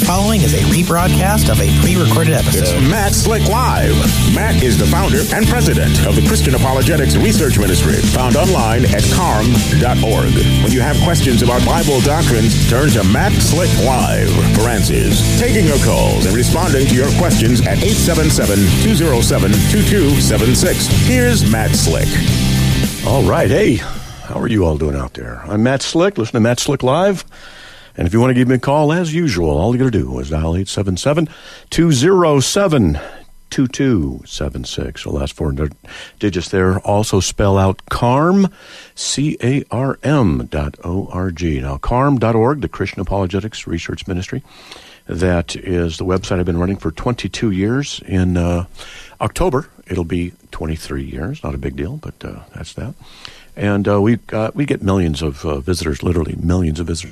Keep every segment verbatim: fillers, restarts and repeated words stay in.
following is a rebroadcast of a pre-recorded episode. It's Matt Slick Live. Matt is the founder and president of the Christian Apologetics Research Ministry, found online at carm dot org. When you have questions about Bible doctrines, turn to Matt Slick Live for answers. Taking your calls and responding to your questions at eight seven seven, two oh seven, two two seven six. Here's Matt Slick. All right. Hey, how are you all doing out there? I'm Matt Slick. Listen to Matt Slick Live. And if you want to give me a call, as usual, all you got to do is dial eight seven seven, two oh seven, two two seven six. The last four digits there also spell out CARM, C A R M dot O R G. Now, carm dot org, the Christian Apologetics Research Ministry. That is the website I've been running for twenty-two years. In uh, October, it'll be twenty-three years. Not a big deal, but uh, that's that. And uh, we uh, we get millions of uh, visitors, literally millions of visitors.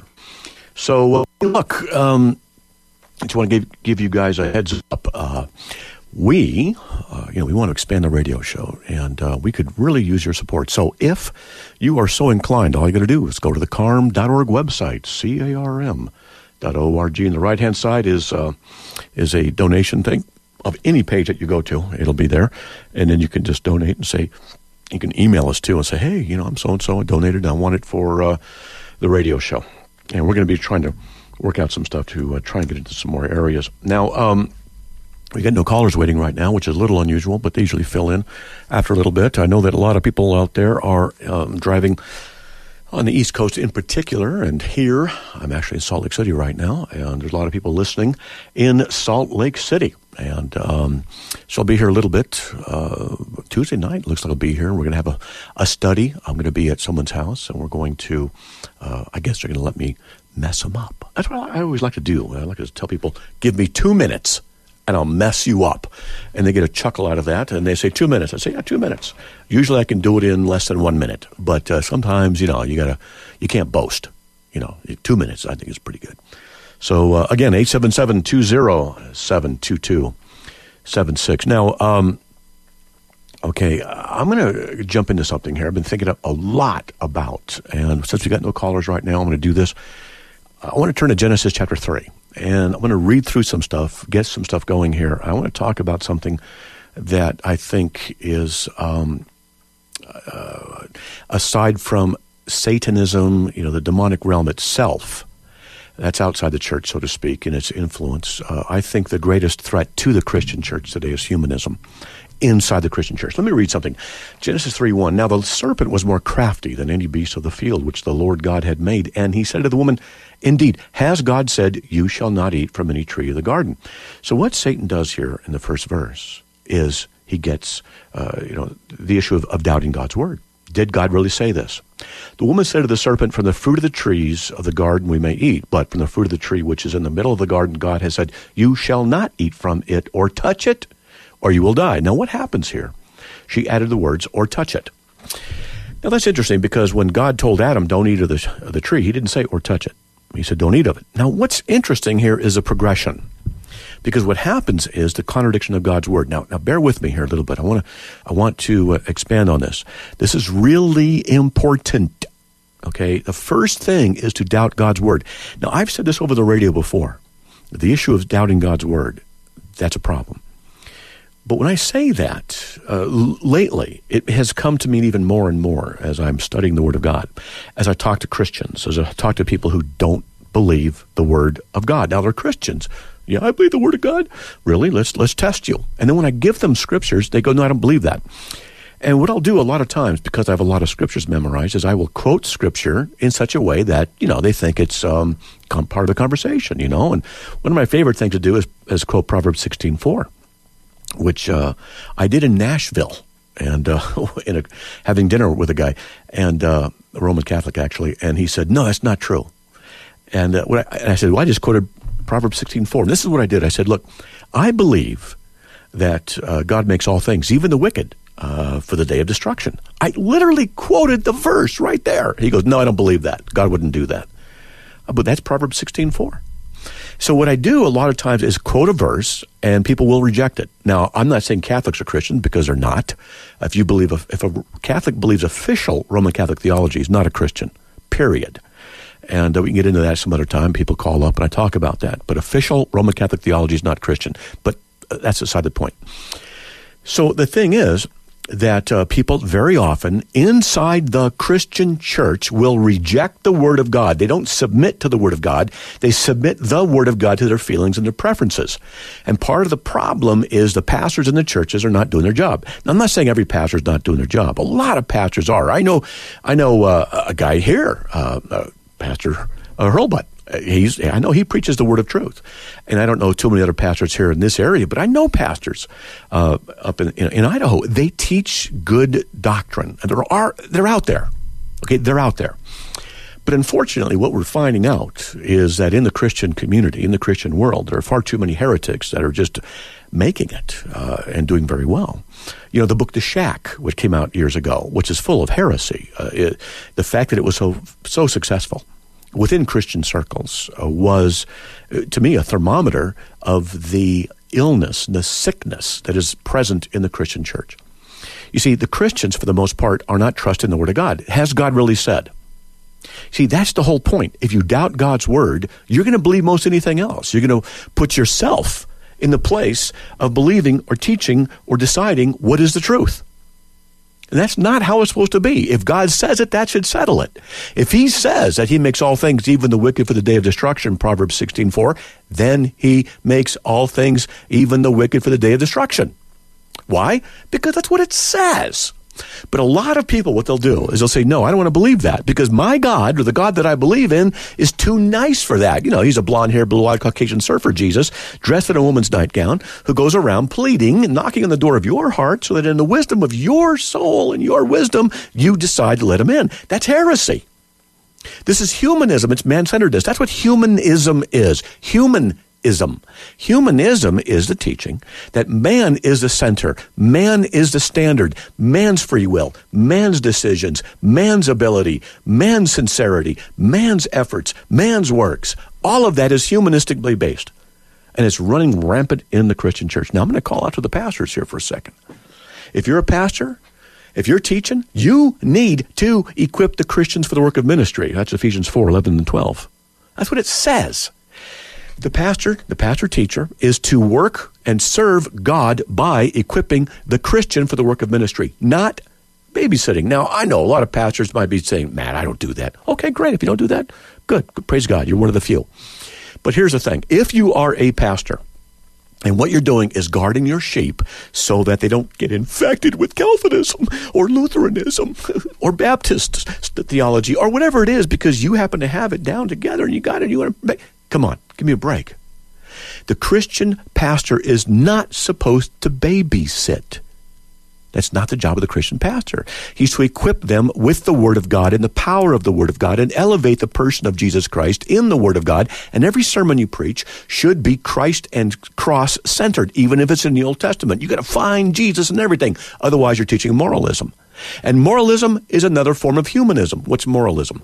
So, uh, look, um, I just want to give, give you guys a heads up. Uh, we, uh, you know, we want to expand the radio show, and uh, we could really use your support. So if you are so inclined, all you got to do is go to the carm dot org website, C A R M dot O R G. And the right-hand side is uh, is a donation thing of any page that you go to. It'll be there. And then you can just donate and say, you can email us too and say, hey, you know, I'm so-and-so, I donated, I want it for uh, the radio show. And we're going to be trying to work out some stuff to uh, try and get into some more areas. Now, um, we got no callers waiting right now, which is a little unusual, but they usually fill in after a little bit. I know that a lot of people out there are um, driving on the East Coast in particular, and here, I'm actually in Salt Lake City right now, and there's a lot of people listening in Salt Lake City. And um, so I'll be here a little bit. Uh, Tuesday night, looks like I'll be here. We're going to have a, a study. I'm going to be at someone's house, and we're going to, uh, I guess they're going to let me mess them up. That's what I always like to do. I like to tell people, give me two minutes, and I'll mess you up. And they get a chuckle out of that, and they say, two minutes. I say, yeah, two minutes. Usually I can do it in less than one minute. But uh, sometimes, you know, you gotta, you can't boast. You know, two minutes I think is pretty good. So, uh, again, eight seven seven, two oh seven, two two seven six. Now, um, okay, I'm going to jump into something here I've been thinking a lot about. And since we got no callers right now, I'm going to do this. I want to turn to Genesis chapter three. And I'm going to read through some stuff, get some stuff going here. I want to talk about something that I think is, um, uh, aside from Satanism, you know, the demonic realm itself, that's outside the church, so to speak, in its influence. Uh, I think the greatest threat to the Christian church today is humanism inside the Christian church. Let me read something. Genesis three one. Now the serpent was more crafty than any beast of the field which the Lord God had made. And he said to the woman, indeed, has God said, you shall not eat from any tree of the garden? So what Satan does here in the first verse is he gets, uh, you know, the issue of, of doubting God's word. Did God really say this? The woman said to the serpent, from the fruit of the trees of the garden we may eat, but from the fruit of the tree which is in the middle of the garden, God has said, you shall not eat from it or touch it, or you will die. Now what happens here? She added the words, or touch it. Now that's interesting because when God told Adam, don't eat of the, of the tree, he didn't say, or touch it. He said, don't eat of it. Now what's interesting here is a progression. Because what happens is the contradiction of God's word. Now, now bear with me here a little bit. I want to, I want to uh, expand on this. This is really important. Okay, the first thing is to doubt God's word. Now, I've said this over the radio before. The issue of doubting God's word, that's a problem. But when I say that, uh, l- lately, it has come to mean even more and more as I'm studying the word of God, as I talk to Christians, as I talk to people who don't believe the word of God. Now, they're Christians. Yeah, I believe the word of God. Really? Let's let's test you. And then when I give them scriptures, they go, no, I don't believe that. And what I'll do a lot of times, because I have a lot of scriptures memorized, is I will quote scripture in such a way that, you know, they think it's um, part of the conversation, you know. And one of my favorite things to do is, is quote Proverbs sixteen four, which uh, I did in Nashville, and uh, in a, having dinner with a guy, and uh, a Roman Catholic, actually, and he said, no, that's not true. And, uh, what I, and I said, well, I just quoted Proverbs sixteen four. And this is what I did. I said, look, I believe that uh, God makes all things, even the wicked, uh, for the day of destruction. I literally quoted the verse right there. He goes, no, I don't believe that. God wouldn't do that. Uh, but that's Proverbs sixteen four. So what I do a lot of times is quote a verse, and people will reject it. Now, I'm not saying Catholics are Christians, because they're not. If you believe, a, if a Catholic believes official Roman Catholic theology, is not a Christian, period. And uh, we can get into that some other time. People call up and I talk about that. But official Roman Catholic theology is not Christian. But uh, that's aside the point. So the thing is that uh, people very often inside the Christian church will reject the Word of God. They don't submit to the Word of God. They submit the Word of God to their feelings and their preferences. And part of the problem is the pastors in the churches are not doing their job. Now, I'm not saying every pastor is not doing their job. A lot of pastors are. I know I know uh, a guy here, uh, uh, Pastor uh, Hurlbut. He's, I know he preaches the word of truth. And I don't know too many other pastors here in this area, but I know pastors uh, up in, in, in Idaho. They teach good doctrine. And there are, they're out there. Okay, they're out there. But unfortunately, what we're finding out is that in the Christian community, in the Christian world, there are far too many heretics that are just making it uh, and doing very well. You know, the book The Shack, which came out years ago, which is full of heresy, uh, it, the fact that it was so so successful within Christian circles uh, was, uh, to me, a thermometer of the illness, the sickness that is present in the Christian church. You see, the Christians, for the most part, are not trusting the Word of God. Has God really said? See, that's the whole point. If you doubt God's Word, you're going to believe most anything else. You're going to put yourself in the place of believing or teaching or deciding what is the truth. And that's not how it's supposed to be. If God says it, that should settle it. If he says that he makes all things, even the wicked, for the day of destruction, Proverbs sixteen four, then he makes all things, even the wicked, for the day of destruction. Why? Because that's what it says. But a lot of people, what they'll do is they'll say, no, I don't want to believe that because my God, or the God that I believe in, is too nice for that. You know, he's a blonde-haired, blue-eyed Caucasian surfer, Jesus, dressed in a woman's nightgown, who goes around pleading and knocking on the door of your heart so that in the wisdom of your soul and your wisdom, you decide to let him in. That's heresy. This is humanism. It's man-centeredness. That's what humanism is. Humanism. Humanism is the teaching that man is the center, man is the standard, man's free will, man's decisions, man's ability, man's sincerity, man's efforts, man's works. All of that is humanistically based, and it's running rampant in the Christian church. Now, I'm going to call out to the pastors here for a second. If you're a pastor, if you're teaching, you need to equip the Christians for the work of ministry. That's Ephesians four, eleven and twelve. That's what it says. The pastor, the pastor teacher, is to work and serve God by equipping the Christian for the work of ministry, not babysitting. Now, I know a lot of pastors might be saying, Matt, I don't do that. Okay, great. If you don't do that, good. Praise God. You're one of the few. But here's the thing. If you are a pastor, and what you're doing is guarding your sheep so that they don't get infected with Calvinism or Lutheranism or Baptist theology or whatever it is because you happen to have it down together and you got it. You want to make, come on, give me a break. The Christian pastor is not supposed to babysit. That's not the job of the Christian pastor. He's to equip them with the Word of God and the power of the Word of God and elevate the person of Jesus Christ in the Word of God. And every sermon you preach should be Christ and cross-centered, even if it's in the Old Testament. You got to find Jesus in everything. Otherwise, you're teaching moralism. And moralism is another form of humanism. What's moralism?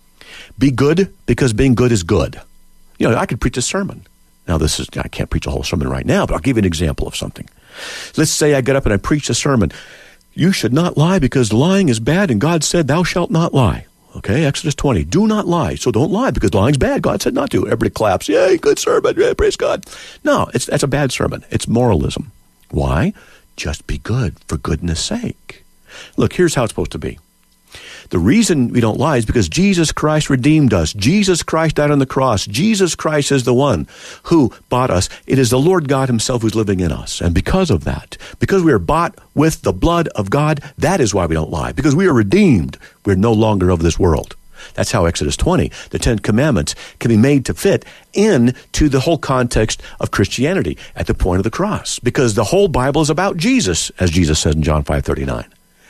Be good because being good is good. You know, I could preach a sermon. Now, this is, I can't preach a whole sermon right now, but I'll give you an example of something. Let's say I get up and I preach a sermon. You should not lie because lying is bad, and God said, thou shalt not lie. Okay, Exodus twenty. Do not lie. So don't lie because lying's bad. God said not to. Everybody claps. Yay, good sermon. Yay, praise God. No, it's that's a bad sermon. It's moralism. Why? Just be good for goodness sake. Look, here's how it's supposed to be. The reason we don't lie is because Jesus Christ redeemed us. Jesus Christ died on the cross. Jesus Christ is the one who bought us. It is the Lord God himself who's living in us. And because of that, because we are bought with the blood of God, that is why we don't lie. Because we are redeemed. We're no longer of this world. That's how Exodus twenty, the Ten Commandments, can be made to fit into the whole context of Christianity at the point of the cross. Because the whole Bible is about Jesus, as Jesus said in John five thirty-nine.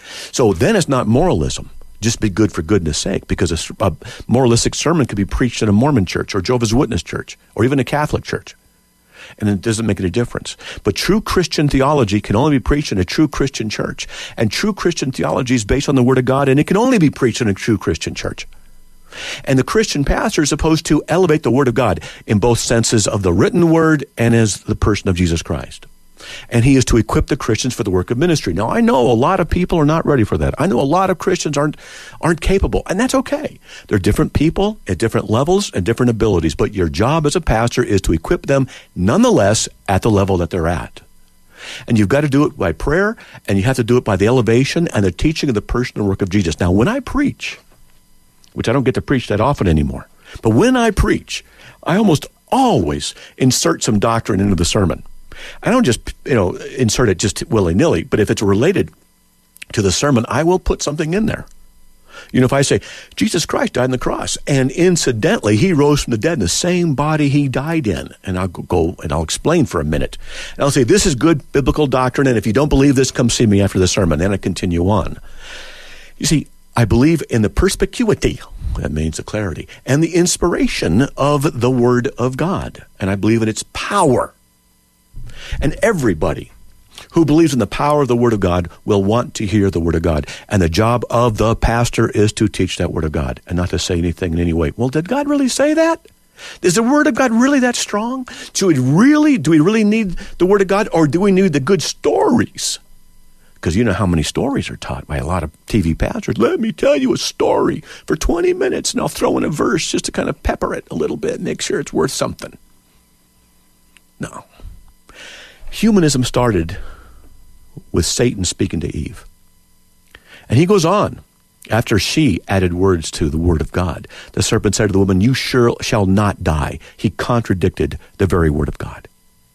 So then it's not moralism. Just be good for goodness sake, because a, a moralistic sermon could be preached in a Mormon church or Jehovah's Witness church or even a Catholic church. And it doesn't make any difference. But true Christian theology can only be preached in a true Christian church. And true Christian theology is based on the Word of God, and it can only be preached in a true Christian church. And the Christian pastor is supposed to elevate the Word of God in both senses of the written Word and as the person of Jesus Christ. And he is to equip the Christians for the work of ministry. Now, I know a lot of people are not ready for that. I know a lot of Christians aren't aren't capable, and that's okay. They're different people at different levels and different abilities, but your job as a pastor is to equip them nonetheless at the level that they're at. And you've got to do it by prayer, and you have to do it by the elevation and the teaching of the person and work of Jesus. Now, when I preach, which I don't get to preach that often anymore, but when I preach, I almost always insert some doctrine into the sermon. I don't just, you know, insert it just willy-nilly, but if it's related to the sermon, I will put something in there. You know, if I say, Jesus Christ died on the cross, and incidentally, he rose from the dead in the same body he died in, and I'll go and I'll explain for a minute. And I'll say, this is good biblical doctrine, and if you don't believe this, come see me after the sermon. Then I continue on. You see, I believe in the perspicuity, that means the clarity, and the inspiration of the Word of God, and I believe in its power. And everybody who believes in the power of the Word of God will want to hear the Word of God. And the job of the pastor is to teach that Word of God and not to say anything in any way. Well, did God really say that? Is the Word of God really that strong? Do we really, do we really need the Word of God, or do we need the good stories? Because you know how many stories are taught by a lot of T V pastors. Let me tell you a story for twenty minutes, and I'll throw in a verse just to kind of pepper it a little bit, make sure it's worth something. No. Humanism started with Satan speaking to Eve. And he goes on, after she added words to the Word of God. The serpent said to the woman, you sure shall not die. He contradicted the very Word of God.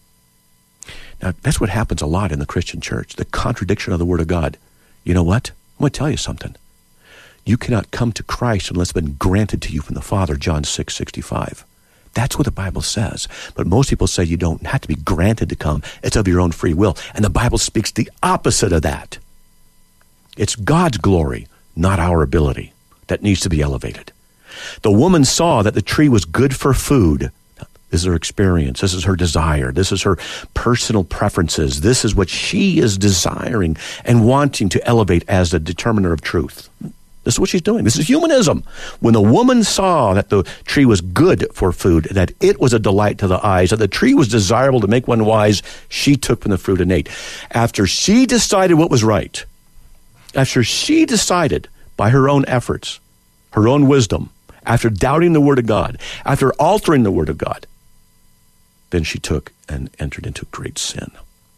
Now, that's what happens a lot in the Christian church, the contradiction of the Word of God. You know what? I'm going to tell you something. You cannot come to Christ unless it's been granted to you from the Father, John six sixty-five. That's what the Bible says. But most people say you don't have to be granted to come. It's of your own free will. And the Bible speaks the opposite of that. It's God's glory, not our ability, that needs to be elevated. The woman saw that the tree was good for food. This is her experience. This is her desire. This is her personal preferences. This is what she is desiring and wanting to elevate as the determiner of truth. This is what she's doing. This is humanism. When the woman saw that the tree was good for food, that it was a delight to the eyes, that the tree was desirable to make one wise, she took from the fruit and ate. After she decided what was right, after she decided by her own efforts, her own wisdom, after doubting the Word of God, after altering the Word of God, then she took and entered into great sin.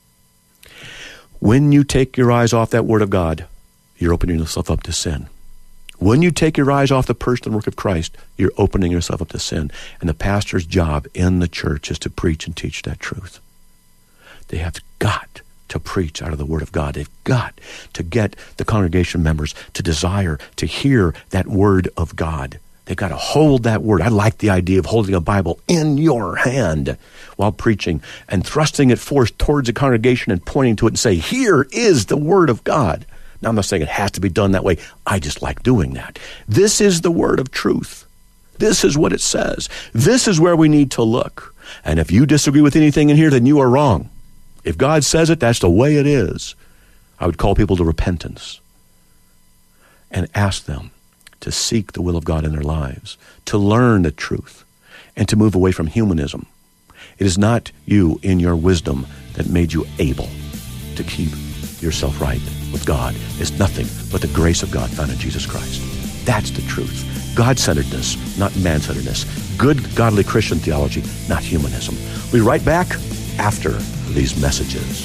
When you take your eyes off that Word of God, you're opening yourself up to sin. When you take your eyes off the person and work of Christ, you're opening yourself up to sin. And the pastor's job in the church is to preach and teach that truth. They have got to preach out of the Word of God. They've got to get the congregation members to desire to hear that Word of God. They've got to hold that Word. I like the idea of holding a Bible in your hand while preaching and thrusting it forth towards the congregation and pointing to it and say, here is the Word of God. Now, I'm not saying it has to be done that way. I just like doing that. This is the Word of truth. This is what it says. This is where we need to look. And if you disagree with anything in here, then you are wrong. If God says it, that's the way it is. I would call people to repentance and ask them to seek the will of God in their lives, to learn the truth, and to move away from humanism. It is not you in your wisdom that made you able to keep yourself right with God. It's nothing but the grace of God found in Jesus Christ. That's the truth. God-centeredness, not man-centeredness. Good, godly Christian theology, not humanism. We'll be right back after these messages.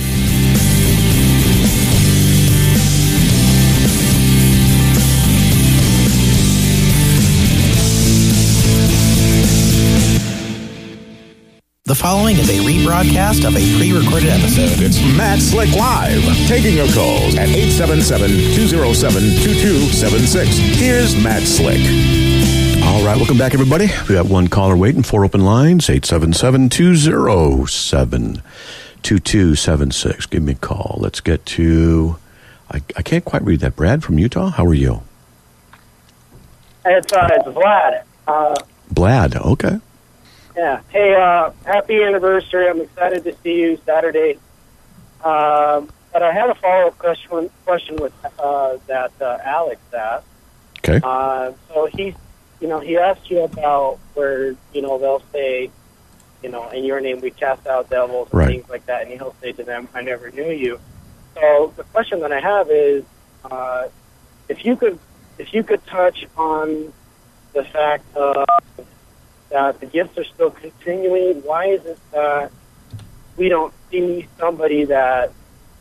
The following is a rebroadcast of a pre-recorded episode. It's Matt Slick Live, taking your calls at eight seven seven, two oh seven, two two seven six. Here's Matt Slick. All right, welcome back, everybody. We got one caller waiting, four open lines, eight seven seven, two oh seven, two two seven six. Give me a call. Let's get to, I, I can't quite read that. Brad from Utah, how are you? It's, uh, it's Vlad. Uh, Vlad, okay. Yeah. Hey, uh, happy anniversary. I'm excited to see you Saturday. Um, but I had a follow-up question, question with uh, that uh, Alex asked. Okay. Uh, so he, you know, he asked you about where, you know, they'll say, you know, in your name we cast out devils and right. things like that, and he'll say to them, I never knew you. So the question that I have is, uh, if you could, if you could touch on the fact uh, that the gifts are still continuing, why is it that we don't see somebody that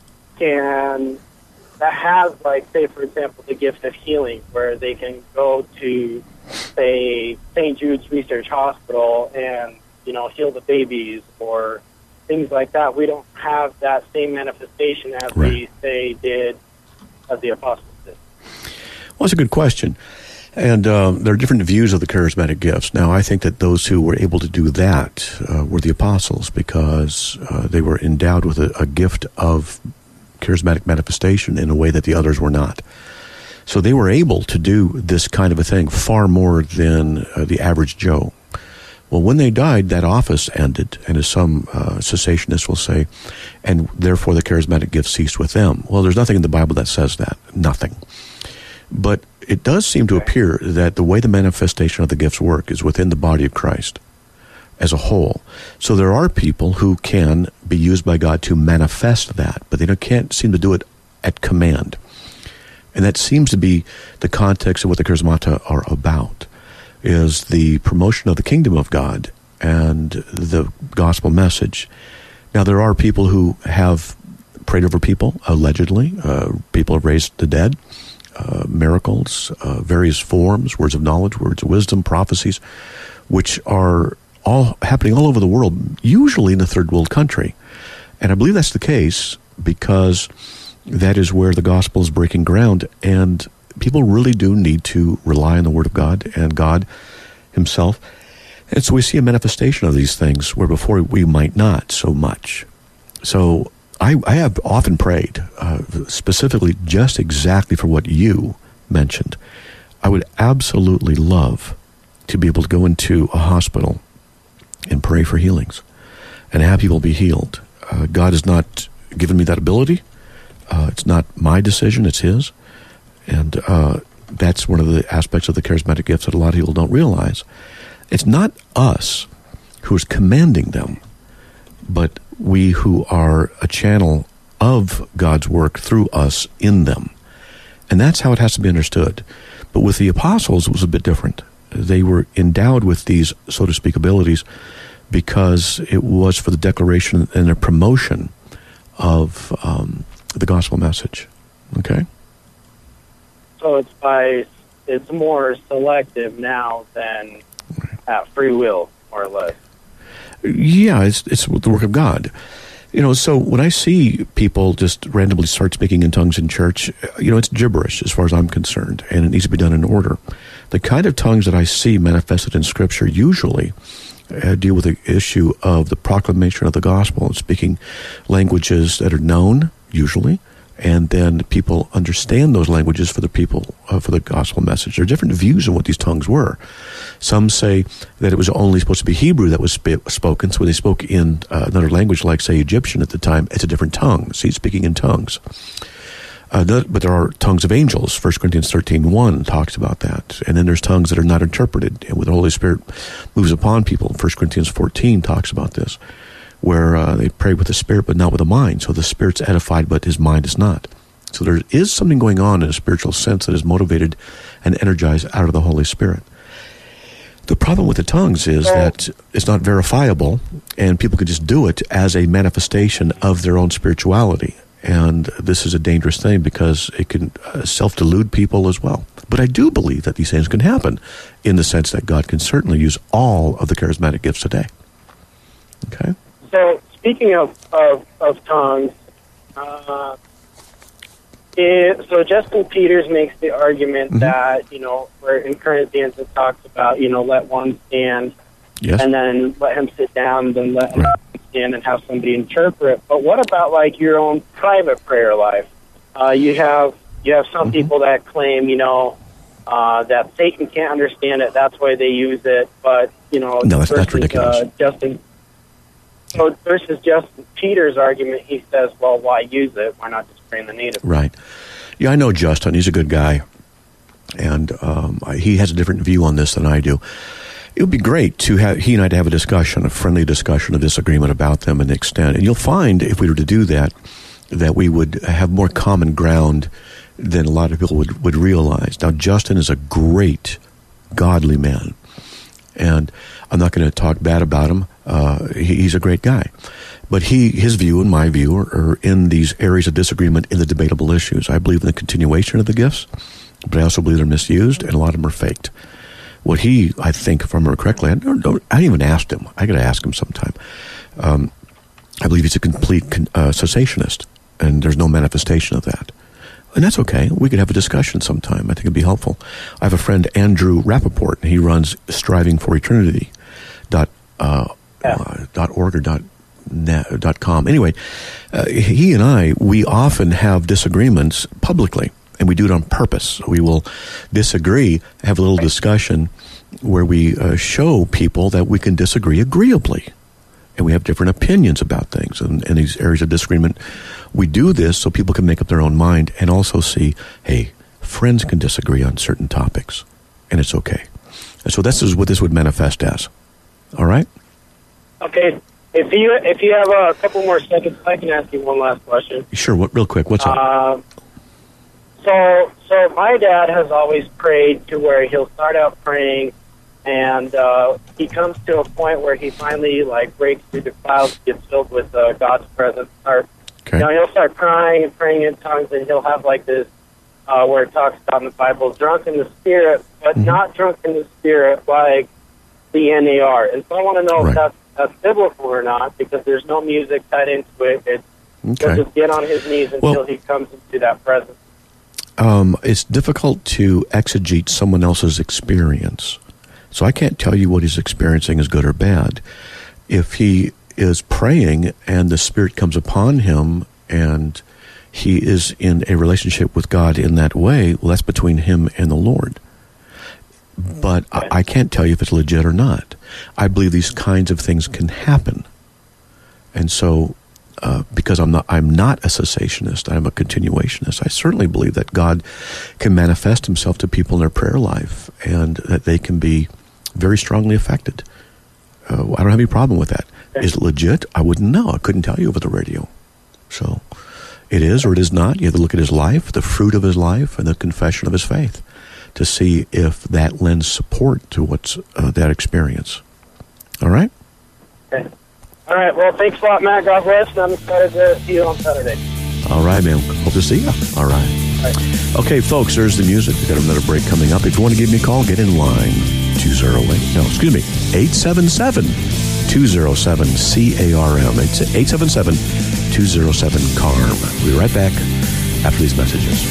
can, that has, like, say, for example, the gift of healing, where they can go to, say, Saint Jude's Research Hospital and, you know, heal the babies or things like that. We don't have that same manifestation as right. we, say, did, as the apostles did. Well, that's a good question. And um, there are different views of the charismatic gifts. Now, I think that those who were able to do that uh, were the apostles, because uh, they were endowed with a, a gift of charismatic manifestation in a way that the others were not. So they were able to do this kind of a thing far more than uh, the average Joe. Well, when they died, that office ended, and as some uh, cessationists will say, and therefore the charismatic gift ceased with them. Well, there's nothing in the Bible that says that. Nothing. But it does seem to appear that the way the manifestation of the gifts work is within the body of Christ as a whole. So there are people who can be used by God to manifest that, but they don't, can't seem to do it at command. And that seems to be the context of what the charismata are about, is the promotion of the kingdom of God and the gospel message. Now, there are people who have prayed over people, allegedly. Uh, people have raised the dead. Uh, miracles, uh, various forms, words of knowledge, words of wisdom, prophecies, which are all happening all over the world, usually in a third world country. And I believe that's the case because that is where the gospel is breaking ground, and people really do need to rely on the Word of God and God Himself. And so we see a manifestation of these things where before we might not so much. So I, I have often prayed, uh, specifically just exactly for what you mentioned. I would absolutely love to be able to go into a hospital and pray for healings and have people be healed. Uh, God has not given me that ability. Uh, it's not my decision, it's His. And uh, that's one of the aspects of the charismatic gifts that a lot of people don't realize. It's not us who's commanding them, but we who are a channel of God's work through us in them. And that's how it has to be understood. But with the apostles, it was a bit different. They were endowed with these, so to speak, abilities because it was for the declaration and the promotion of um, the gospel message. Okay? So it's by, it's more selective now than at free will, more or less. Yeah, it's it's the work of God. You know, so when I see people just randomly start speaking in tongues in church, you know, it's gibberish as far as I'm concerned, and it needs to be done in order. The kind of tongues that I see manifested in Scripture usually uh, deal with the issue of the proclamation of the gospel and speaking languages that are known, usually, and then people understand those languages for the people, uh, for the gospel message. There are different views on what these tongues were. Some say that it was only supposed to be Hebrew that was sp- spoken, so when they spoke in uh, another language, like, say, Egyptian at the time, it's a different tongue. See, speaking in tongues. Uh, th- but there are tongues of angels. First Corinthians thirteen one talks about that. And then there's tongues that are not interpreted, and when the Holy Spirit moves upon people. First Corinthians fourteen talks about this, where uh, they pray with the Spirit but not with the mind. So the Spirit's edified, but his mind is not. So there is something going on in a spiritual sense that is motivated and energized out of the Holy Spirit. The problem with the tongues is that it's not verifiable, and people can just do it as a manifestation of their own spirituality. And this is a dangerous thing because it can uh, self-delude people as well. But I do believe that these things can happen in the sense that God can certainly use all of the charismatic gifts today. Okay? So, speaking of, of, of tongues, uh, it, so Justin Peters makes the argument mm-hmm. that, you know, where in Corinthians it talks about, you know, let one stand yes. and then let him sit down, then let right. him stand and have somebody interpret. But what about, like, your own private prayer life? Uh, you have you have some mm-hmm. people that claim, you know, uh, that Satan can't understand it, that's why they use it, but, you know, no, that's, versus, that's ridiculous. Uh, Justin So versus Justin Peters' argument, he says, well, why use it? Why not just pray in the native? Right. Yeah, I know Justin. He's a good guy. And um, he has a different view on this than I do. it would be great to have he and I to have a discussion, a friendly discussion, a disagreement about them and the extent. And you'll find if we were to do that, that we would have more common ground than a lot of people would, would realize. Now, Justin is a great, godly man. And I'm not going to talk bad about him. Uh, he, he's a great guy. But he, his view and my view are, are in these areas of disagreement in the debatable issues. I believe in the continuation of the gifts, but I also believe they're misused, and a lot of them are faked. What he, I think, if I remember correctly, I, don't, don't, I didn't even ask him. I got to ask him sometime. Um, I believe he's a complete uh, cessationist, and there's no manifestation of that. And that's okay. We could have a discussion sometime. I think it'd be helpful. I have a friend, Andrew Rappaport, and he runs striving for eternity dot uh, yeah. uh, dot org or dot net, dot com. Anyway, uh, he and I, we often have disagreements publicly, and we do it on purpose. We will disagree, have a little discussion where we uh, show people that we can disagree agreeably. And we have different opinions about things. And in these areas of disagreement, we do this so people can make up their own mind and also see, hey, friends can disagree on certain topics, and it's okay. And so this is what this would manifest as. All right? Okay. If you if you have a couple more seconds, I can ask you one last question. Sure. What? Real quick. What's up? Uh, so, so my dad has always prayed to where he'll start out praying, and uh, he comes to a point where he finally like breaks through the clouds, gets filled with uh, God's presence. Start, okay. you know, he'll start crying and praying in tongues, and he'll have like this uh, where it talks about in the Bible, drunk in the spirit, but mm-hmm. not drunk in the spirit like the N A R. And so I want to know right. if that's, that's biblical or not, because there's no music tied into it. It's, okay. He'll just get on his knees until well, he comes into that presence. Um, it's difficult to exegete someone else's experience. So I can't tell you what he's experiencing is good or bad. If he is praying and the Spirit comes upon him and he is in a relationship with God in that way, well, that's between him and the Lord. But I, I can't tell you if it's legit or not. I believe these kinds of things can happen. And so, uh, because I'm not, I'm not a cessationist, I'm a continuationist, I certainly believe that God can manifest himself to people in their prayer life and that they can be very strongly affected. Uh, I don't have any problem with that. Is it legit? I wouldn't know. I couldn't tell you over the radio. So it is or it is not. You have to look at his life, the fruit of his life, and the confession of his faith to see if that lends support to what's uh, that experience. All right? Okay. All right. Well, thanks a lot, Matt. God bless, and I'm excited to see you on Saturday. All right, man. Hope to see you. All right. All right. Okay, folks, there's the music. We've got another break coming up. If you want to give me a call, get in line. two oh eight, no, excuse me, eight seven seven, two oh seven, C A R M. It's eight seven seven, two oh seven, C A R M. We'll be right back after these messages.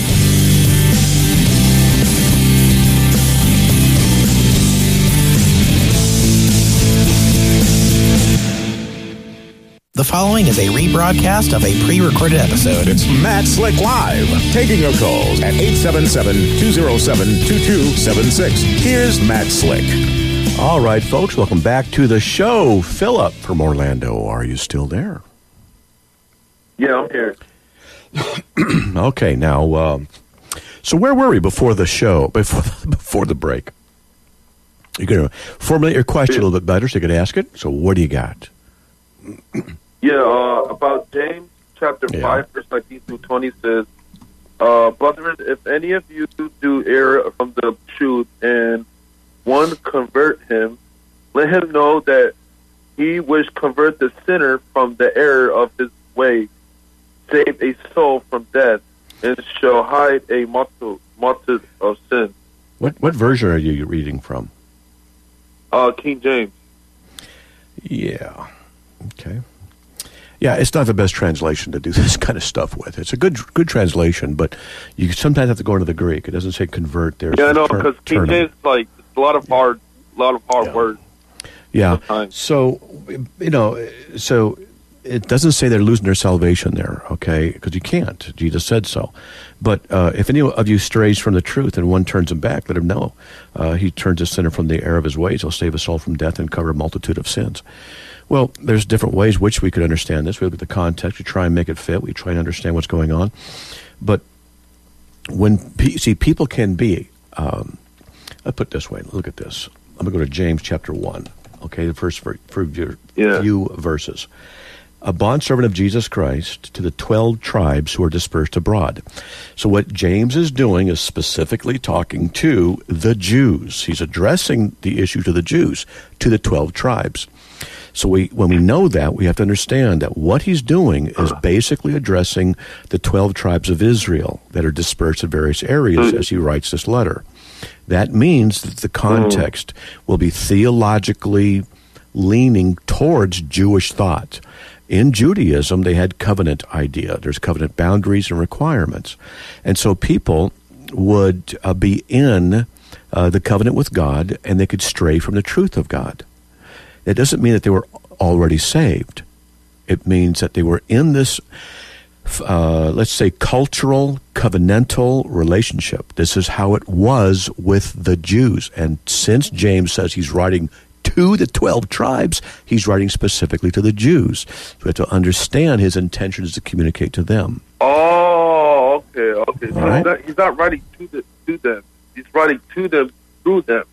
The following is a rebroadcast of a pre-recorded episode. It's Matt Slick Live, taking your calls at eight seven seven, two oh seven, two two seven six. Here's Matt Slick. All right, folks, welcome back to the show. Philip from Orlando, are you still there? Yeah, I'm here. Okay, now, uh, so where were we before the show, before before the break? You're going to formulate your question a little bit better so you can ask it. So what do you got? Yeah, uh, about James chapter yeah. five, verse nineteen through twenty says, uh, brethren, if any of you do err from the truth and one convert him, let him know that he which convert the sinner from the error of his way, save a soul from death, and shall hide a multitude, multitude of sin. What what version are you reading from? Uh, King James. Yeah. Okay. Yeah, it's not the best translation to do this kind of stuff with. It's a good good translation, but you sometimes have to go into the Greek. It doesn't say convert there. Yeah, I know, because King James, like, it's a lot of hard, a lot of hard yeah. words. Yeah. Sometimes. So, you know, so it doesn't say they're losing their salvation there, okay? Because you can't. Jesus said so. But uh, if any of you strays from the truth and one turns him back, let him know. Uh, he turns a sinner from the error of his ways. He'll save a soul from death and cover a multitude of sins. Well, there's different ways which we could understand this. We look at the context. We try and make it fit. We try and understand what's going on. But when, see, people can be, um, I'll put it this way. Look at this. I'm going to go to James chapter one. Okay, the first for, for Yeah. few verses. A bondservant of Jesus Christ to the twelve tribes who are dispersed abroad. So what James is doing is specifically talking to the Jews. He's addressing the issue to the Jews, to the twelve tribes. So we, when we know that, we have to understand that what he's doing is basically addressing the twelve tribes of Israel that are dispersed in various areas as he writes this letter. That means that the context will be theologically leaning towards Jewish thought. In Judaism, they had covenant idea. There's covenant boundaries and requirements. And so people would uh, be in uh, the covenant with God, and they could stray from the truth of God. It doesn't mean that they were already saved. It means that they were in this, uh, let's say, cultural, covenantal relationship. This is how it was with the Jews. And since James says he's writing to the twelve tribes, he's writing specifically to the Jews. So we have to understand his intention is to communicate to them. Oh, okay, okay. So All right. he's, not, he's not writing to, the, to them. He's writing to them through them.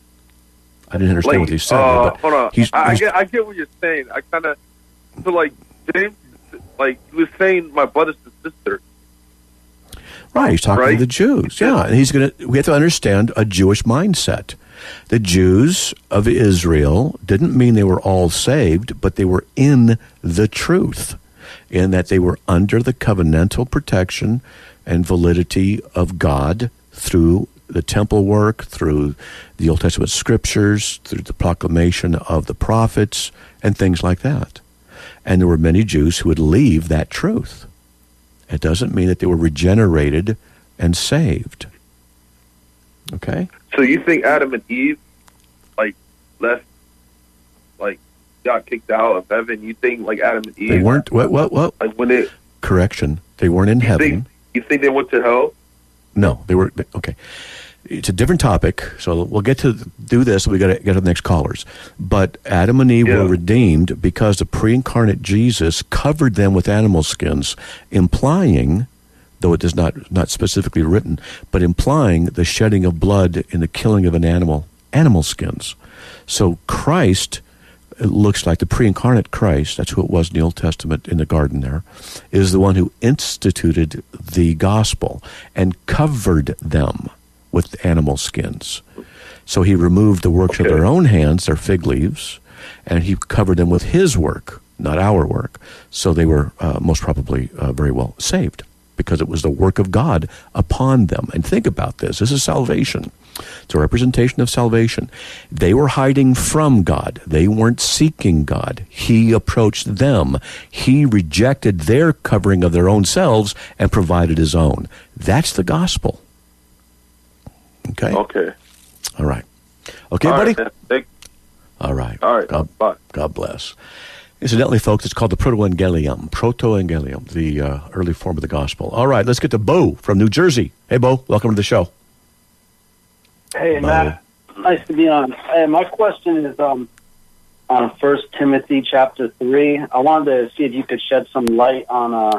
I didn't understand Like, what he said. uh, but hold on. He's, I, I he's- get, I get what you're saying. I kind of so like James, like he was saying, my brother's sister. right, he's talking to right? the Jews. Yeah, and he's going to. We have to understand a Jewish mindset. The Jews of Israel didn't mean they were all saved, but they were in the truth, in that they were under the covenantal protection and validity of God through the temple work, through the Old Testament scriptures, through the proclamation of the prophets, and things like that. And there were many Jews who would leave that truth. It doesn't mean that they were regenerated and saved. Okay? So you think Adam and Eve, like, left, like, got kicked out of heaven? You think, like, Adam and Eve... They weren't, what, what, what? Like, when it... Correction. They weren't in You heaven. think, you think they went to hell? No, they were, okay. It's a different topic, so we'll get to do this, and we got to get to the next callers. But Adam and Eve Yeah. were redeemed because the pre-incarnate Jesus covered them with animal skins, implying, though it is not not specifically written, but implying the shedding of blood in the killing of an animal, animal skins. So Christ, it looks like the pre-incarnate Christ, that's who it was in the Old Testament in the garden there, is the one who instituted the gospel and covered them with animal skins. So he removed the works Okay. of their own hands, their fig leaves, and he covered them with his work, not our work. So they were uh, most probably uh, very well saved, because it was the work of God upon them. And think about this. This is salvation. It's a representation of salvation. They were hiding from God. They weren't seeking God. He approached them. He rejected their covering of their own selves and provided his own. That's the gospel. Okay? Okay. All right. Okay, All buddy? right, man. Thank- All right. All right. God, Bye. God bless. Incidentally, folks, it's called the Proto-Evangelium. Proto-Evangelium, the uh, early form of the gospel. All right, let's get to Bo from New Jersey. Hey, Bo, welcome to the show. Hey, Bo. Matt. Nice to be on. Hey, my question is um, on First Timothy chapter three. I wanted to see if you could shed some light on uh,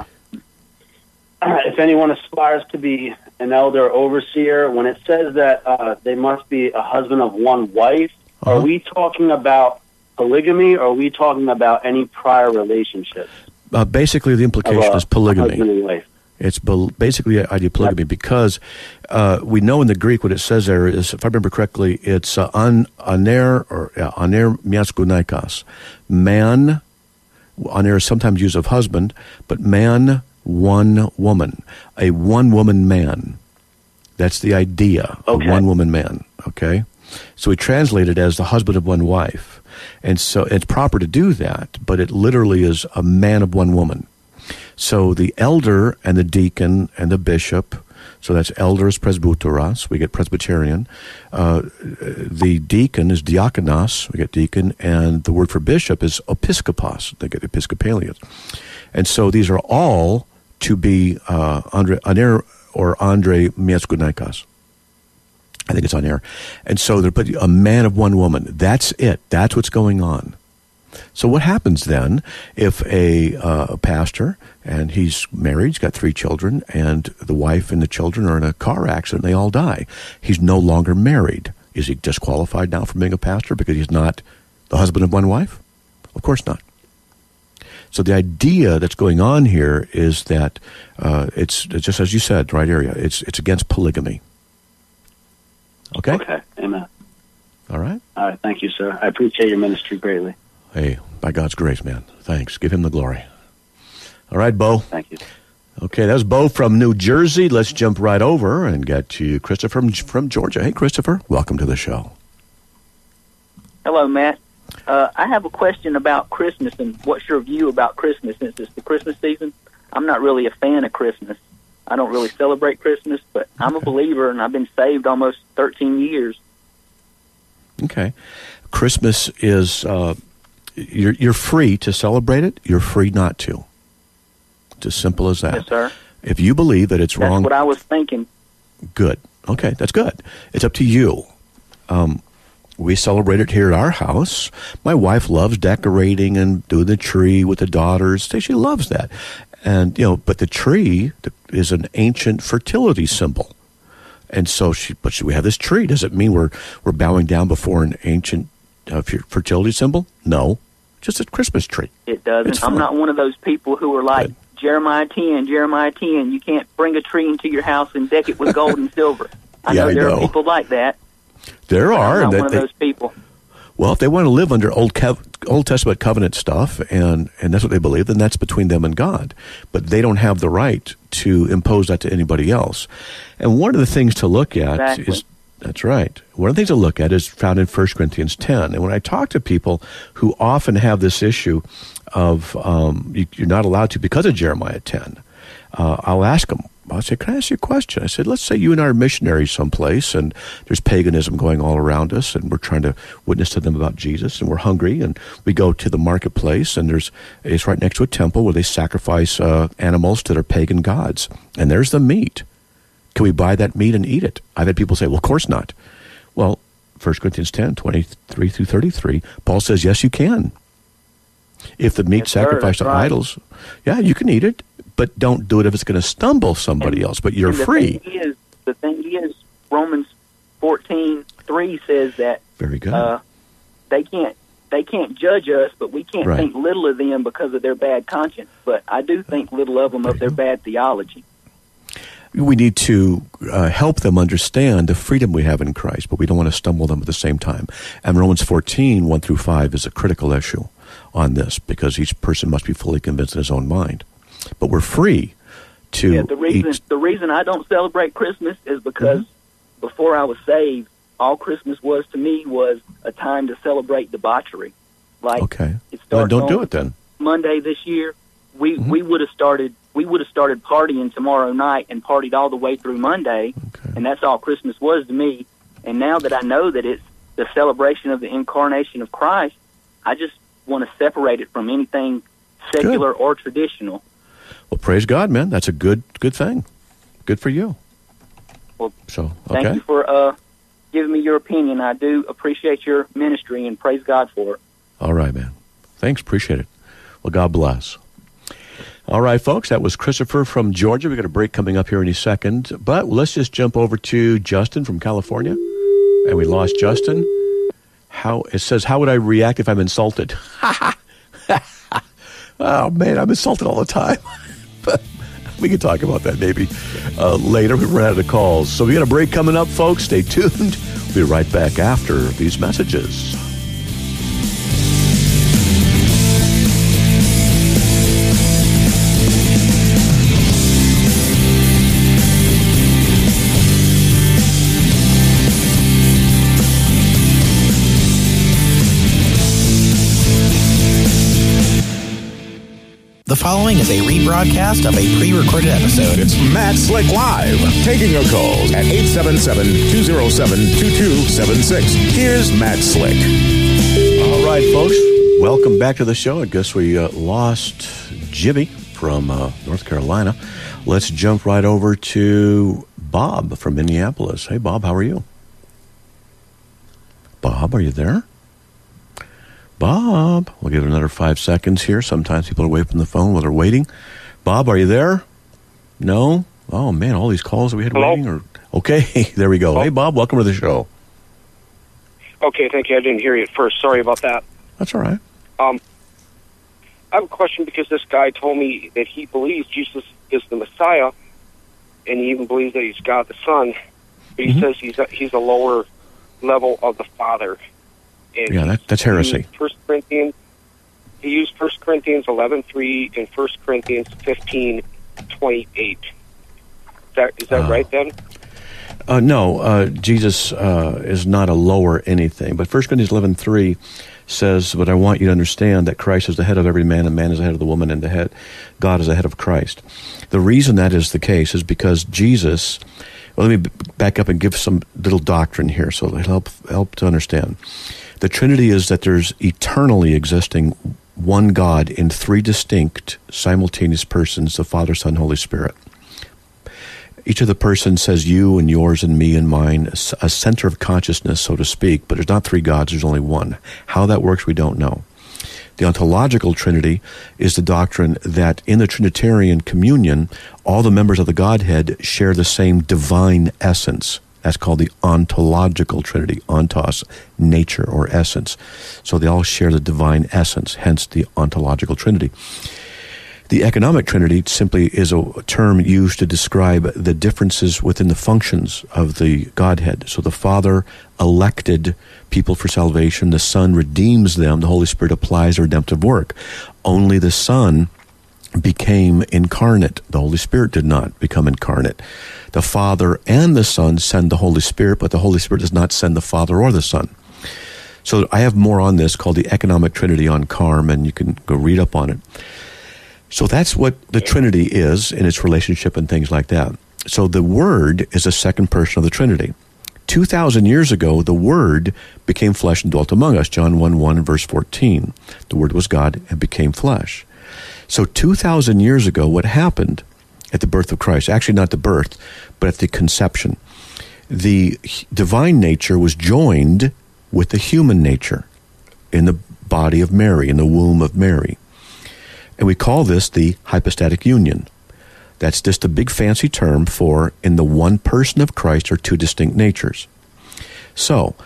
if anyone aspires to be an elder or overseer. When it says that uh, they must be a husband of one wife, Uh-huh. are we talking about polygamy, or are we talking about any prior relationship? Uh, basically, the implication of, uh, is polygamy. Husband and wife. It's bel- basically the idea of polygamy because uh, we know in the Greek what it says there is, if I remember correctly, it's uh, an, aner or uh, aner miaskunaikos. Man, aner is sometimes used of husband, but man, one woman, a one-woman man. That's the idea, Okay. a one-woman man, okay? So we translate it as the husband of one wife. And so it's proper to do that, but it literally is a man of one woman. So the elder and the deacon and the bishop, so that's elder is presbyteros, we get Presbyterian. Uh, the deacon is diakonos, we get deacon, and the word for bishop is episkopos, they get Episcopalian. And so these are all to be uh, Andre, aner or Andre miaskunaikos. I think it's on air. And so they're putting a man of one woman. That's it. That's what's going on. So what happens then if a, uh, a pastor, and he's married, he's got three children, and the wife and the children are in a car accident, they all die. He's no longer married. Is he disqualified now from being a pastor because he's not the husband of one wife? Of course not. So the idea that's going on here is that uh, it's, it's just as you said, right area. It's it's against polygamy. Okay? Okay. Amen. All right? All right. Thank you, sir. I appreciate your ministry greatly. Hey, by God's grace, man. Thanks. Give him the glory. All right, Bo. Thank you. Okay, that was Bo from New Jersey. Let's jump right over and get to Christopher from, from Georgia. Hey, Christopher. Welcome to the show. Hello, Matt. Uh, I have a question about Christmas and what's your view about Christmas since it's the Christmas season. I'm not really a fan of Christmas. I don't really celebrate Christmas, but I'm a believer, and I've been saved almost thirteen years. Okay. Christmas is, uh, you're, you're free to celebrate it. You're free not to. It's as simple as that. Yes, sir. If you believe that it's That's wrong. That's what I was thinking. Good. Okay, that's good. It's up to you. Um, we celebrate it here at our house. My wife loves decorating and doing the tree with the daughters. She loves that. And, you know, but the tree is an ancient fertility symbol. And so she, but should we have this tree? Does it mean we're, we're bowing down before an ancient uh, fertility symbol? No. Just a Christmas tree. It doesn't. It's I'm fun. not one of those people who are like, Good. Jeremiah ten, Jeremiah ten, you can't bring a tree into your house and deck it with gold and silver. I Yeah, know I there know. are people like that. There but are. I'm not and one of they- those people. Well, if they want to live under Old Kev- Old Testament covenant stuff, and, and that's what they believe, then that's between them and God. But they don't have the right to impose that to anybody else. And one of the things to look at Exactly. is, that's right, one of the things to look at is found in First Corinthians ten. And when I talk to people who often have this issue of um, you, you're not allowed to because of Jeremiah ten, uh, I'll ask them, I said, can I ask you a question? I said, let's say you and I are missionaries someplace, and there's paganism going all around us, and we're trying to witness to them about Jesus, and we're hungry, and we go to the marketplace, and there's it's right next to a temple where they sacrifice uh, animals to their pagan gods, and there's the meat. Can we buy that meat and eat it? I've had people say, well, of course not. Well, First Corinthians ten, twenty-three through thirty-three, Paul says, yes, you can. If the meat Yes, sir, sacrificed to that's right. idols, yeah, you can eat it, but don't do it if it's going to stumble somebody And- else. But you're and the free. Thing is, the thing is, Romans fourteen three says that Very good. uh, they can't they can't judge us, but we can't Right. think little of them because of their bad conscience. But I do think little of them of their bad theology. We need to uh, help them understand the freedom we have in Christ, but we don't want to stumble them at the same time. And Romans fourteen, one through five is a critical issue on this because each person must be fully convinced in his own mind. But we're free to Yeah, the reason eat. the reason I don't celebrate Christmas is because Mm-hmm. before I was saved, all Christmas was to me was a time to celebrate debauchery. Like Okay. it Well, starts don't do on it then. Monday this year. We Mhm. we would have started we would have started partying tomorrow night and partied all the way through Monday, Okay. and that's all Christmas was to me. And now that I know that it's the celebration of the incarnation of Christ, I just want to separate it from anything secular or traditional. Well, praise God, man. That's a good good thing. Good for you. Well, So, Thank okay. you for uh, giving me your opinion. I do appreciate your ministry and praise God for it. All right, man. Thanks. Appreciate it. Well, God bless. All right, folks. That was Christopher from Georgia. We've got a break coming up here any second. But let's just jump over to Justin from California. And we lost Justin. How it says, how would I react if I'm insulted? Oh, man, I'm insulted all the time. But we can talk about that maybe uh, later. We run out of calls. So we got a break coming up, folks. Stay tuned. We'll be right back after these messages. The following is a rebroadcast of a pre-recorded episode. It's Matt Slick Live, taking your calls at eight seven seven, two oh seven, two two seven six. Here's Matt Slick. All right, folks. Welcome back to the show. I guess we uh, lost Jimmy from uh, North Carolina. Let's jump right over to Bob from Minneapolis. Hey, Bob, how are you? Bob, are you there? Bob, we'll give it another five seconds here. Sometimes people are away from the phone while they're waiting. Bob, are you there? No? Oh, man, all these calls that we had Hello? waiting. Are... Okay, there we go. Hey, Bob, welcome to the show. Okay, thank you. I didn't hear you at first. Sorry about that. That's all right. Um, I have a question because this guy told me that he believes Jesus is the Messiah, and he even believes that he's God the Son. But he mm-hmm. says he's a, he's a lower level of the Father. And yeah, that, that's heresy. First Corinthians, he used First Corinthians eleven three and First Corinthians fifteen twenty eight. Is that is that uh, right then? Uh, no, uh, Jesus uh, is not a lower anything. But First Corinthians eleven three says, "But I want you to understand that Christ is the head of every man, and man is the head of the woman, and the head God is the head of Christ." The reason that is the case is because Jesus. Well, let me back up and give some little doctrine here, so it'll help help to understand. The Trinity is that there's eternally existing one God in three distinct, simultaneous persons: the Father, Son, Holy Spirit. Each of the persons says you and yours and me and mine, a center of consciousness, so to speak, but there's not three gods, there's only one. How that works, we don't know. The ontological Trinity is the doctrine that in the Trinitarian communion, all the members of the Godhead share the same divine essence. That's called the ontological Trinity, ontos, nature or essence. So they all share the divine essence, hence the ontological Trinity. The economic Trinity simply is a term used to describe the differences within the functions of the Godhead. So the Father elected people for salvation, the Son redeems them, the Holy Spirit applies a redemptive work. Only the Son became incarnate. The Holy Spirit did not become incarnate. The Father and the Son send the Holy Spirit, but the Holy Spirit does not send the Father or the Son. So I have more on this called the economic Trinity on Carm, and you can go read up on it. So that's what the Trinity is in its relationship and things like that. So the Word is a second person of the Trinity. Two thousand years ago, the Word became flesh and dwelt among us. John one one, verse fourteen. The Word was God and became flesh. So two thousand years ago, what happened at the birth of Christ? Actually, not the birth, but at the conception. The divine nature was joined with the human nature in the body of Mary, in the womb of Mary. And we call this the hypostatic union. That's just a big fancy term for in the one person of Christ are two distinct natures. So,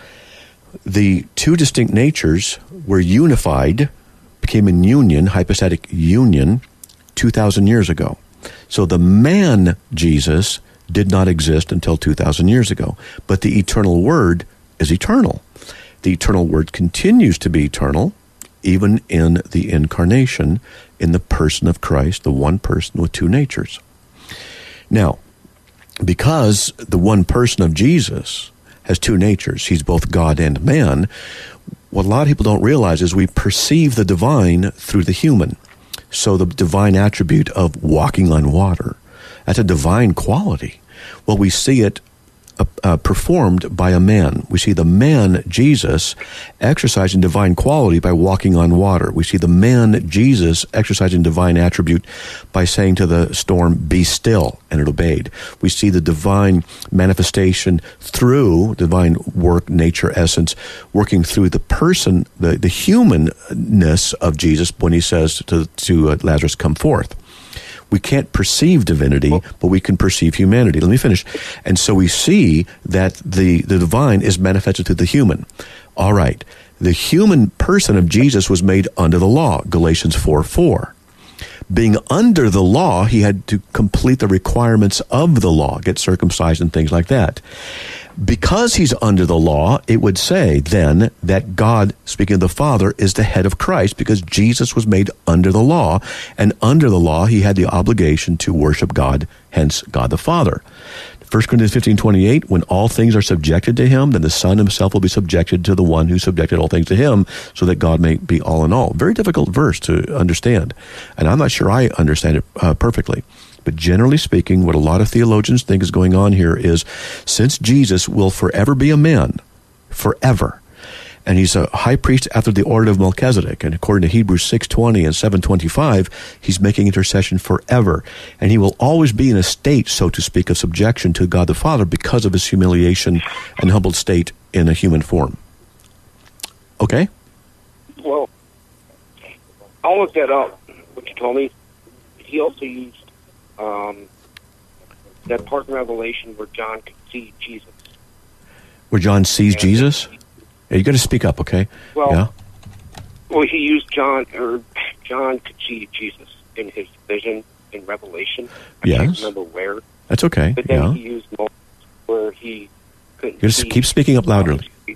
the two distinct natures were unified, became in union, hypostatic union, two thousand years ago. So the man, Jesus, did not exist until two thousand years ago. But the eternal Word is eternal. The eternal Word continues to be eternal, even in the incarnation, in the person of Christ, the one person with two natures. Now, because the one person of Jesus has two natures, he's both God and man, what a lot of people don't realize is we perceive the divine through the human. So the divine attribute of walking on water, that's a divine quality. Well, we see it Uh, uh, performed by a man. We see the man, Jesus, exercising divine quality by walking on water. We see the man, Jesus, exercising divine attribute by saying to the storm, "Be still," and it obeyed. We see the divine manifestation through divine work, nature, essence, working through the person, the, the humanness of Jesus when he says to, to uh, Lazarus, "Come forth." We can't perceive divinity, but we can perceive humanity. Let me finish. And so we see that the, the divine is manifested through the human. All right. The human person of Jesus was made under the law, Galatians four four. Being under the law, he had to complete the requirements of the law, get circumcised and things like that. Because he's under the law, it would say then that God, speaking of the Father, is the head of Christ because Jesus was made under the law, and under the law he had the obligation to worship God, hence God the Father. First Corinthians fifteen twenty-eight, when all things are subjected to him, then the Son himself will be subjected to the one who subjected all things to him, so that God may be all in all. Very difficult verse to understand, and I'm not sure I understand it uh, perfectly. But generally speaking, what a lot of theologians think is going on here is, since Jesus will forever be a man, forever, and he's a high priest after the order of Melchizedek, and according to Hebrews six twenty and seven twenty-five, he's making intercession forever, and he will always be in a state, so to speak, of subjection to God the Father because of his humiliation and humbled state in a human form. Okay? Well, I'll look that up, what you told me. He also used um, that part in Revelation where John could see Jesus. Where John sees and Jesus? Yeah, you got to speak up, okay? Well, yeah. well, he used John, or John could see Jesus in his vision in Revelation. I Yes. can't remember where. That's okay. But then Yeah. he used Moses where he couldn't You just see. keep speaking up louder.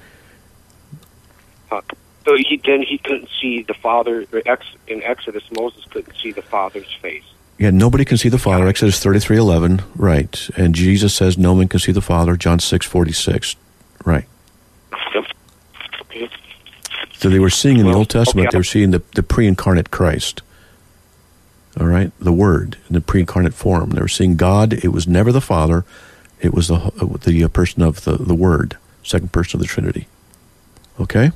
Uh, so he then he couldn't see the Father. Or ex, in Exodus, Moses couldn't see the Father's face. Yeah, nobody can see the Father. Exodus thirty-three eleven, right. And Jesus says no one can see the Father, John six forty-six, right. Yep. Okay. So they were seeing in the Well, Old Testament, okay. they were seeing the, the pre-incarnate Christ. All right? The Word in the pre-incarnate form. They were seeing God. It was never the Father. It was the the person of the, the Word, second person of the Trinity. Okay?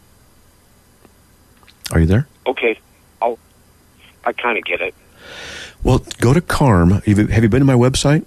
Are you there? Okay. I'll. I kind of get it. Well, go to Carm. Have you, have you been to my website?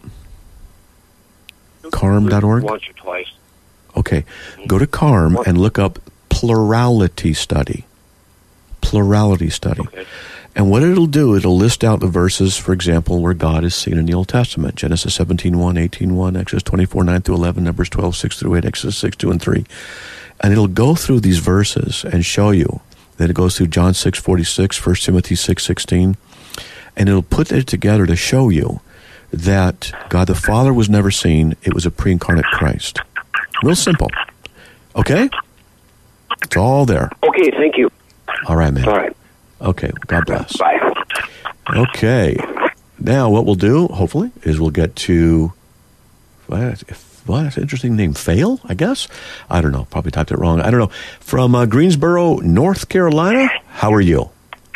carm dot org? Once or twice. Okay. Go to Carm and look up plurality study. Plurality study. Okay. And what it'll do, it'll list out the verses, for example, where God is seen in the Old Testament. Genesis seventeen one, eighteen one, Exodus twenty-four nine through eleven, Numbers twelve six through eight, Exodus six two and three. And it'll go through these verses and show you. Then it goes through John six forty-six, First Timothy six sixteen. And it'll put it together to show you that God the Father was never seen. It was a pre-incarnate Christ. Real simple. Okay? It's all there. Okay. Thank you. All right, man. All right. Okay. God bless. Bye. Okay. Now, what we'll do, hopefully, is we'll get to, well, that's an interesting name, Fail, I guess? I don't know. Probably typed it wrong. I don't know. From uh, Greensboro, North Carolina, how are you?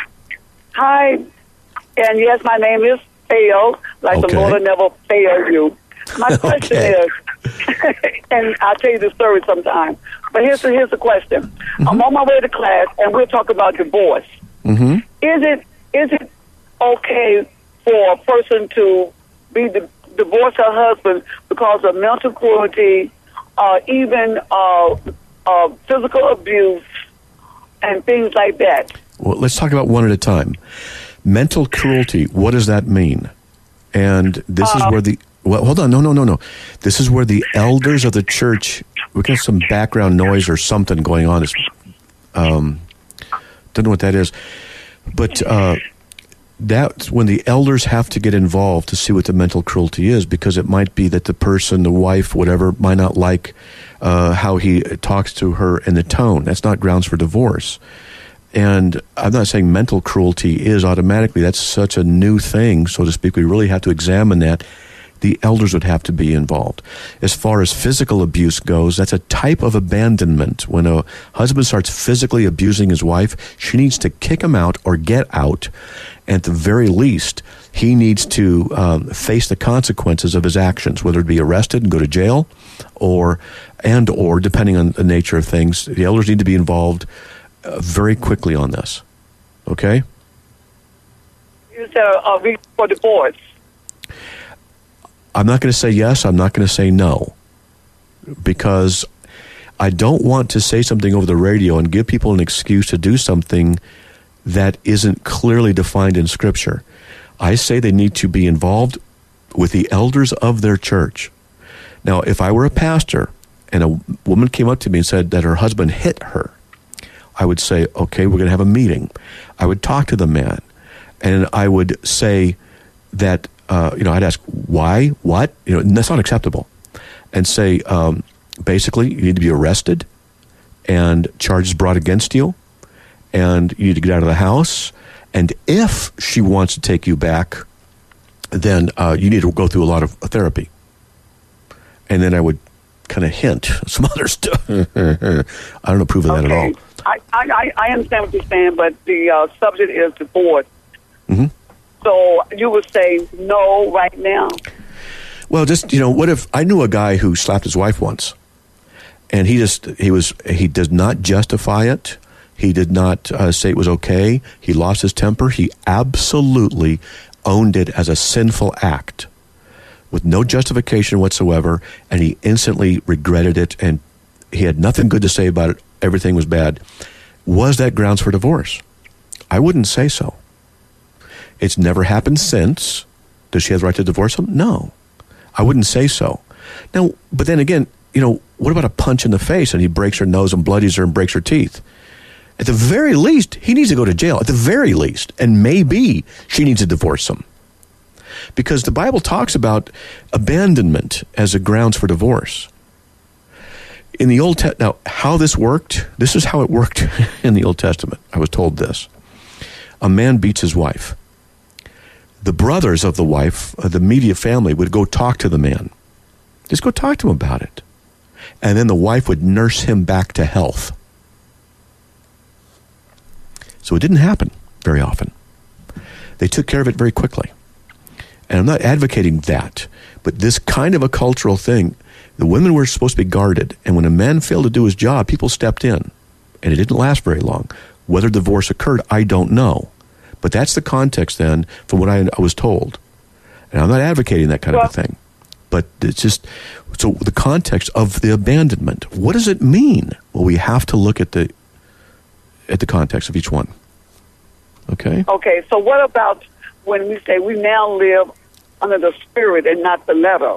Hi, and yes, my name is Fail, like Okay. the Lord will never fail you. My question Okay. is, and I'll tell you the story sometime, but here's the, here's the question. Mm-hmm. I'm on my way to class, and we're talking about divorce. Mm-hmm. Is it is it okay for a person to be di- divorce her husband because of mental cruelty, uh, even uh, uh, physical abuse, and things like that? Well, let's talk about one at a time. Mental cruelty, what does that mean? And this is Uh, where the, well, hold on, no, no, no, no. This is where the elders of the church, we got some background noise or something going on. It's, um, don't know what that is. But uh, that's when the elders have to get involved to see what the mental cruelty is, because it might be that the person, the wife, whatever, might not like uh, how he talks to her in the tone. That's not grounds for divorce. And I'm not saying mental cruelty is automatically. That's such a new thing, so to speak. We really have to examine that. The elders would have to be involved. As far as physical abuse goes, that's a type of abandonment. When a husband starts physically abusing his wife, she needs to kick him out or get out. At the very least, he needs to um, face the consequences of his actions, whether it be arrested and go to jail, or and or depending on the nature of things, the elders need to be involved uh, very quickly on this. Okay? Is there a reason for divorce? I'm not going to say yes. I'm not going to say no, because I don't want to say something over the radio and give people an excuse to do something that isn't clearly defined in Scripture. I say they need to be involved with the elders of their church. Now, if I were a pastor and a woman came up to me and said that her husband hit her, I would say, okay, we're going to have a meeting. I would talk to the man, and I would say that, uh, you know, I'd ask, why, what? You know, that's not acceptable. And say, um, basically, you need to be arrested and charges brought against you, and you need to get out of the house. And if she wants to take you back, then uh, you need to go through a lot of therapy. And then I would kind of hint some other stuff. I don't approve of that Okay. at all. I, I, I understand what you're saying, but the uh, subject is divorce. Mm-hmm. So you would say no right now. Well, just, you know, what if I knew a guy who slapped his wife once, and he just, he was, he does not justify it. He did not uh, say it was okay. He lost his temper. He absolutely owned it as a sinful act with no justification whatsoever, and he instantly regretted it, and he had nothing good to say about it. Everything was bad. Was that grounds for divorce? I wouldn't say so. It's never happened since. Does she have the right to divorce him? No. I wouldn't say so. Now, but then again, you know, what about a punch in the face and he breaks her nose and bloodies her and breaks her teeth? At the very least, he needs to go to jail. At the very least. And maybe she needs to divorce him. Because the Bible talks about abandonment as a grounds for divorce. In the Old Testament, now, how this worked, this is how it worked in the Old Testament. I was told this. A man beats his wife. The brothers of the wife, uh, the immediate family, would go talk to the man. Just go talk to him about it. And then the wife would nurse him back to health. So it didn't happen very often. They took care of it very quickly. And I'm not advocating that, but this kind of a cultural thing, the women were supposed to be guarded, and when a man failed to do his job, people stepped in, and it didn't last very long. Whether divorce occurred, I don't know. But that's the context then from what I, I was told. And I'm not advocating that kind well, of a thing. But it's just, so the context of the abandonment, what does it mean? Well, we have to look at the at the context of each one. Okay? Okay, so what about when we say we now live under the spirit and not the letter?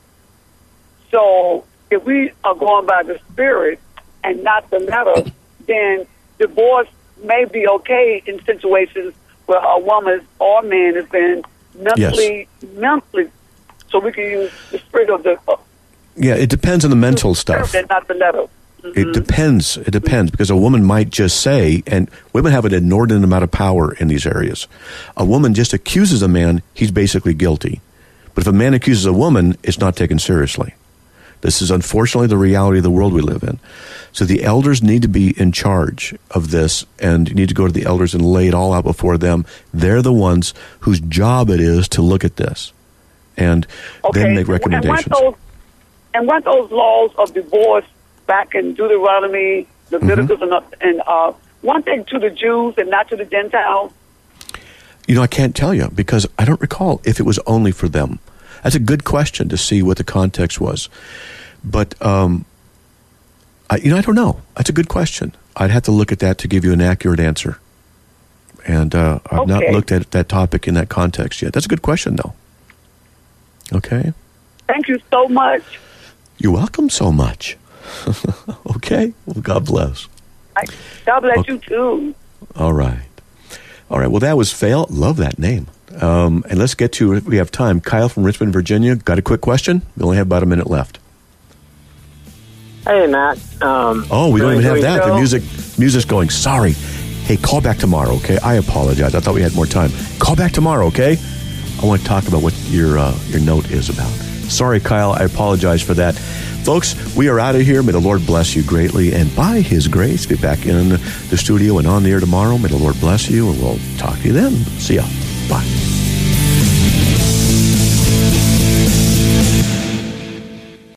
So if we are going by the spirit and not the letter, then divorce may be okay in situations where a woman or a man has been mentally, yes. mentally, so we can use the spirit of the... Uh, yeah, it depends on the mental stuff. And not the letter. Mm-hmm. It depends. It depends, because a woman might just say, and women have an inordinate amount of power in these areas. A woman just accuses a man, he's basically guilty. But if a man accuses a woman, it's not taken seriously. This is unfortunately the reality of the world we live in. So the elders need to be in charge of this, and you need to go to the elders and lay it all out before them. They're the ones whose job it is to look at this and okay. then make recommendations. And weren't, those, and weren't those laws of divorce back in Deuteronomy, Leviticus, mm-hmm. and, and uh, one thing to the Jews and not to the Gentiles? You know, I can't tell you because I don't recall if it was only for them. That's a good question to see what the context was. But, um, I, you know, I don't know. That's a good question. I'd have to look at that to give you an accurate answer. And uh, I've okay. not looked at that topic in that context yet. That's a good question, though. Okay? Thank you so much. You're welcome so much. Okay? Well, God bless. God bless okay. you, too. All right. All right. Well, that was Fail. Love that name. Um, and let's get to, if we have time, Kyle from Richmond, Virginia. Got a quick question? We only have about a minute left. Hey, Matt. Um, oh, we don't even have that. Show? The music, music's going. Sorry. Hey, call back tomorrow, okay? I apologize. I thought we had more time. Call back tomorrow, okay? I want to talk about what your uh, your note is about. Sorry, Kyle. I apologize for that. Folks, we are out of here. May the Lord bless you greatly. And by His grace, be back in the studio and on the air tomorrow. May the Lord bless you, and we'll talk to you then. See ya. Bye.